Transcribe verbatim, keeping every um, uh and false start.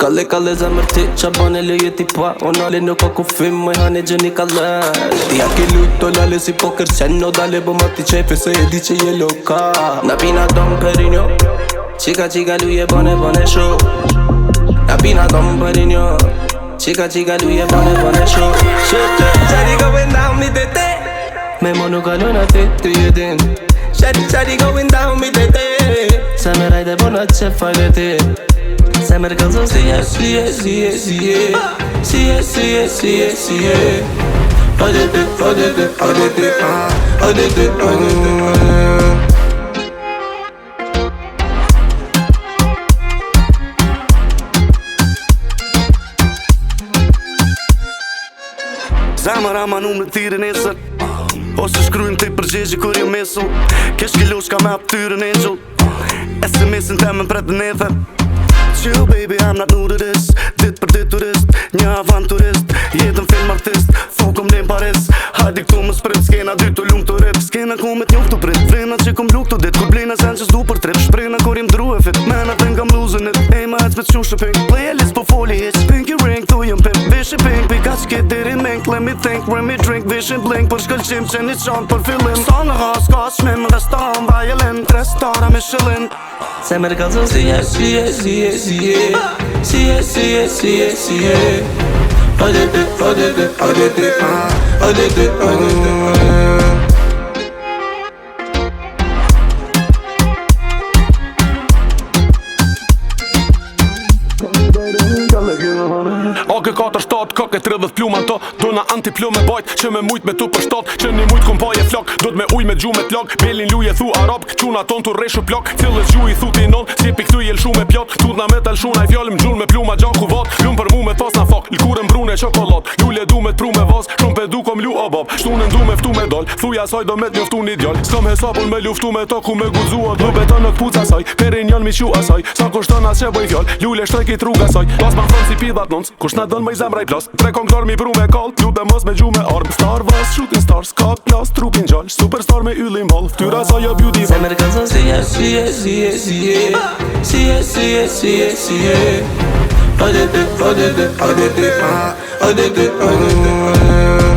Kalle kalle zemër ti qa bane leje ti pa Onale nuk ka kufim moj hane gjeni kalle Ti a ki lujt to lale si poker sen no dale bo ma ti qefe se e di që je loka Na pina Dom Perignon Chica chica luje bane bane show Na pina Dom Perignon Chica chica luje bane bane show Shawty going down mi tete Me monu kalon a ti ti jedin Shawty shawty going down mi tete Semer hajde bona që fajle ti Semer gëllzo siye siye siye siye Siye siye siye siye Hajde ti hajde ti hajde ti Hajde ti hajde ti Zemëra ma nu me thirën esër Ose shkrujnë të i përgjegje kur jo mesu Kesh kilosh ka me aptyrën angel S M S-in të me mpret në ether Chill baby, I'm not new to this Dit për dit turist, një avanturist Jetën film artist, fokum lem paris Hajdi këtu më sprit, skena dy të lumë të rip Skena ku me t'njof të prit, vrena që kom luk të dit Kur blejna sen që s'du për trip, shprejna kur jem dru e fit Mena të nga mluzën it, ej ma hec me t'qu shëping Playlist po foli hitch, pinky ring, tu jem pip Vishin pink, pika qkit diri mink Let me think, let me drink, vishin blink Për shkëllqim që një qanë për fillim Sta në has, ka shmim, restan, violin Tres stara Michelin Semer gëllzo siye siye siye siye Siye siye siye siye Hajde ti hajde ti hajde ti Hajde ti hajde ti A G katër shtat, ka ke tridhjet pluma to Dona anti-plume bajt, që me mujt me tu për shtat Që një mujt kum paje flak, do t'me uj me gju me t'lag Belin luje thu arab, quna ton t'u reshu plak Cillës gju i thu ti non, si pi këtu jel shu me pjat Tut na me t'el shuna i fjallim gjul me pluma gjaku vat Lum për mu me pas na fak, lkurën brune qokolat Lule du me t'pru me vas, shumë pe du kom lu abab Shtunën du me ftu me dal, thuja saj do me t'njoftu një djall S'kam hesapun me luftu me ta ku me guzua Do beton në t'puca saj, Perignon mi qu asaj Sa kushton as që boj fjall, lule shtreki truga saj Pas ma thon si pidhat nons, kush na dën më i zemra i plas Tre kongtar mi bru me kall, lutem mos me gju me arm Star Wars, shooting stars, ka klas, trupin gjall Superstar me yllin ball, ftyra sa jo beauty ball Semer gëllzo siye siye siye siye Siye siye siye siye Hajde ti hajde ti hajde ti Hajde ti hajde ti